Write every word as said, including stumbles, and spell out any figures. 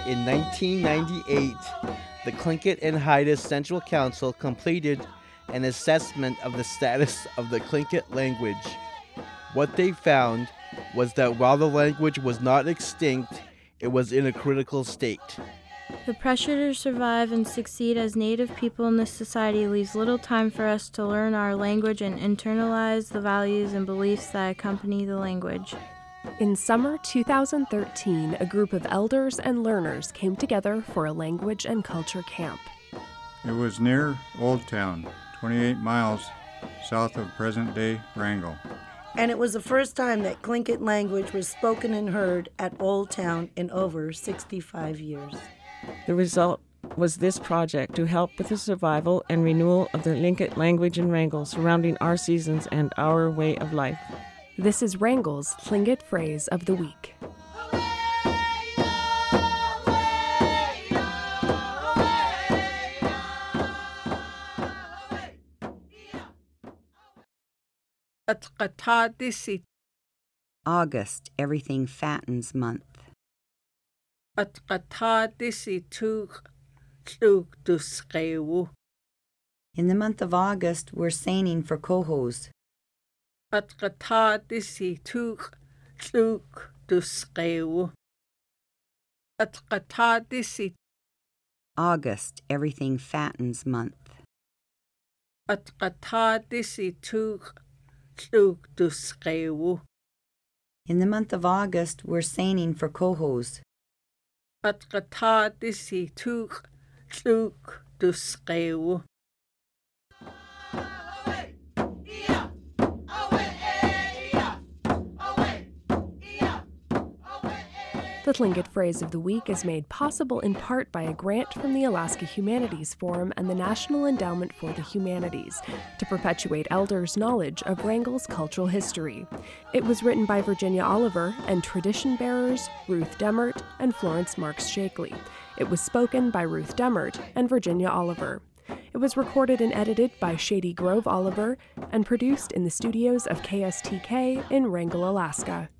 in nineteen ninety-eight, the Tlingit and Haida Central Council completed an assessment of the status of the Tlingit language. What they found was that while the language was not extinct, it was in a critical state. The pressure to survive and succeed as Native people in this society leaves little time for us to learn our language and internalize the values and beliefs that accompany the language. In summer two thousand thirteen, a group of elders and learners came together for a language and culture camp. It was near Old Town, twenty-eight miles south of present-day Wrangell. And it was the first time that Tlingit language was spoken and heard at Old Town in over sixty-five years. The result was this project to help with the survival and renewal of the Tlingit language in Wrangell surrounding our seasons and our way of life. This is Wrangell's Tlingit phrase of the week. August, everything fattens month. In the month of August, we're seining for cohos. August, everything fattens month. In the month of August, we're seining for cohos. The Tlingit phrase of the week is made possible in part by a grant from the Alaska Humanities Forum and the National Endowment for the Humanities to perpetuate elders' knowledge of Wrangell's cultural history. It was written by Virginia Oliver and tradition bearers Ruth Demert and Florence Marks Shakely. It was spoken by Ruth Demert and Virginia Oliver. It was recorded and edited by Shady Grove Oliver and produced in the studios of K S T K in Wrangell, Alaska.